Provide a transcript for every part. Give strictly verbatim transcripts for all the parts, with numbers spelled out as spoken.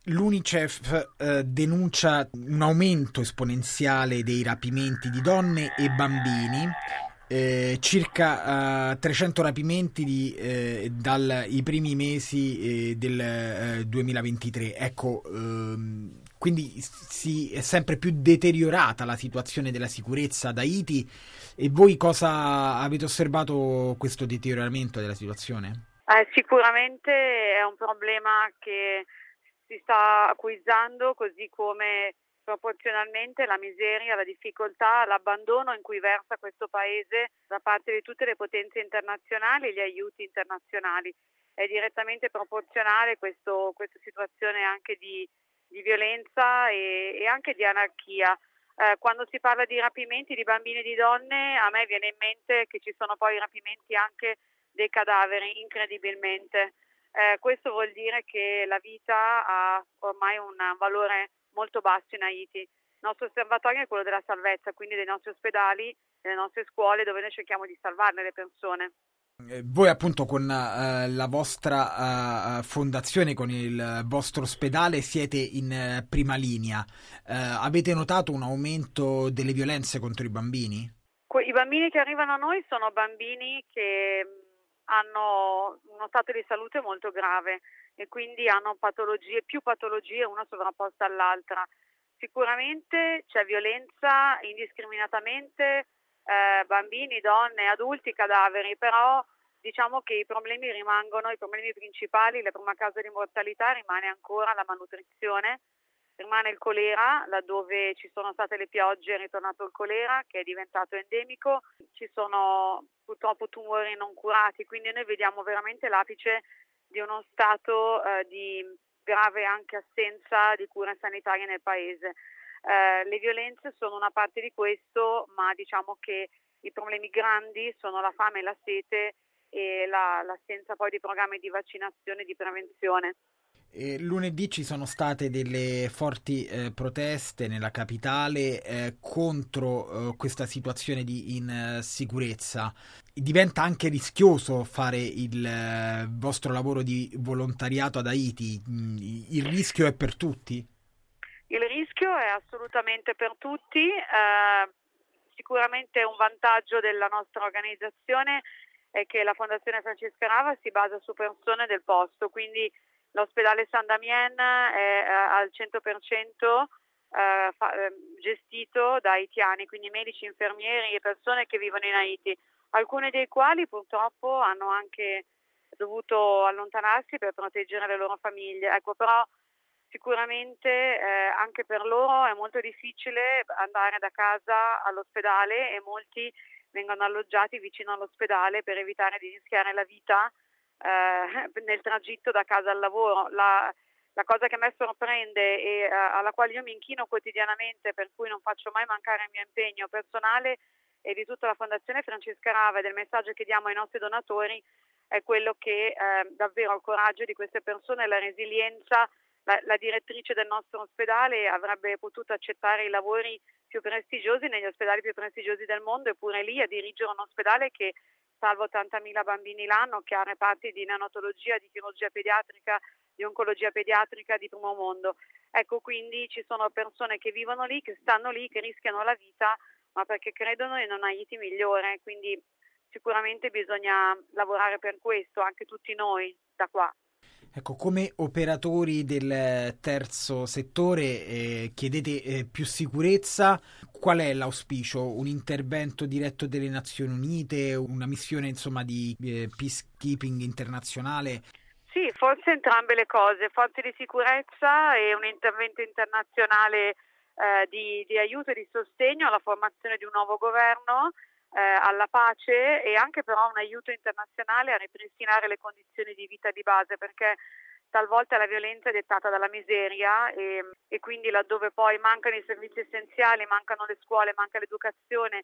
L'UNICEF eh, denuncia un aumento esponenziale dei rapimenti di donne e bambini, eh, circa eh, trecento rapimenti di, eh, dai primi mesi eh, del eh, duemilaventitré. Ecco, ehm, quindi si è sempre più deteriorata la situazione della sicurezza ad Haiti. E voi cosa avete osservato questo deterioramento della situazione? Eh, sicuramente è un problema che si sta acquizzando, così come proporzionalmente la miseria, la difficoltà, l'abbandono in cui versa questo paese da parte di tutte le potenze internazionali e gli aiuti internazionali. È direttamente proporzionale questo, questa situazione anche di, di violenza e, e anche di anarchia. Eh, quando si parla di rapimenti di bambini e di donne, a me viene in mente che ci sono poi rapimenti anche dei cadaveri, incredibilmente. Eh, questo vuol dire che la vita ha ormai un valore molto basso in Haiti. Il nostro osservatorio è quello della salvezza, quindi dei nostri ospedali, delle nostre scuole, dove noi cerchiamo di salvarne le persone. Eh, Voi appunto con eh, la vostra eh, fondazione, con il vostro ospedale, siete in eh, prima linea. Eh, avete notato un aumento delle violenze contro i bambini? Que- I bambini che arrivano a noi sono bambini che mh, hanno uno stato di salute molto grave e quindi hanno patologie, più patologie una sovrapposta all'altra. Sicuramente c'è violenza indiscriminatamente, eh, bambini, donne, adulti, cadaveri, però diciamo che i problemi rimangono, i problemi principali, la prima causa di mortalità rimane ancora la malnutrizione. Rimane il colera, laddove ci sono state le piogge è ritornato il colera che è diventato endemico, ci sono purtroppo tumori non curati, quindi noi vediamo veramente l'apice di uno stato eh, di grave anche assenza di cure sanitarie nel paese. Eh, le violenze sono una parte di questo, ma diciamo che i problemi grandi sono la fame e la sete e la, l'assenza poi di programmi di vaccinazione e di prevenzione. E lunedì ci sono state delle forti eh, proteste nella capitale eh, contro eh, questa situazione di insicurezza. Diventa anche rischioso fare il eh, vostro lavoro di volontariato ad Haiti. Mm, Il rischio è per tutti? Il rischio è assolutamente per tutti, eh, sicuramente un vantaggio della nostra organizzazione è che la Fondazione Francesca Rava si basa su persone del posto, quindi l'ospedale San Damien è eh, al cento per cento eh, fa, eh, gestito da haitiani, quindi medici, infermieri e persone che vivono in Haiti, alcune dei quali purtroppo hanno anche dovuto allontanarsi per proteggere le loro famiglie. Ecco, però sicuramente eh, anche per loro è molto difficile andare da casa all'ospedale e molti vengono alloggiati vicino all'ospedale per evitare di rischiare la vita eh, nel tragitto da casa al lavoro. La, la cosa che a me sorprende e uh, alla quale io mi inchino quotidianamente, per cui non faccio mai mancare il mio impegno personale e di tutta la Fondazione Francesca Rava e del messaggio che diamo ai nostri donatori, è quello che eh, davvero il coraggio di queste persone, la resilienza. La, la direttrice del nostro ospedale avrebbe potuto accettare i lavori più prestigiosi negli ospedali più prestigiosi del mondo, eppure lì a dirigere un ospedale che salva ottantamila bambini l'anno, che ha reparti di neonatologia, di chirurgia pediatrica, di oncologia pediatrica di primo mondo. Ecco, quindi ci sono persone che vivono lì, che stanno lì, che rischiano la vita, ma perché credono in un Haiti migliore, quindi sicuramente bisogna lavorare per questo, anche tutti noi da qua. Ecco, come operatori del terzo settore eh, chiedete eh, più sicurezza. Qual è l'auspicio? Un intervento diretto delle Nazioni Unite, una missione insomma di eh, peacekeeping internazionale? Sì, forse entrambe le cose, forze di sicurezza e un intervento internazionale eh, di, di aiuto e di sostegno alla formazione di un nuovo governo, eh, alla pace e anche però un aiuto internazionale a ripristinare le condizioni di vita di base, perché talvolta la violenza è dettata dalla miseria e, e quindi laddove poi mancano i servizi essenziali, mancano le scuole, manca l'educazione,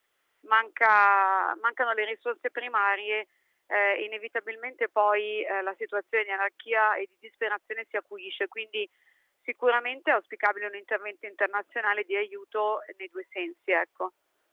manca, mancano le risorse primarie, eh, inevitabilmente poi eh, la situazione di anarchia e di disperazione si acuisce, quindi sicuramente è auspicabile un intervento internazionale di aiuto nei due sensi, ecco.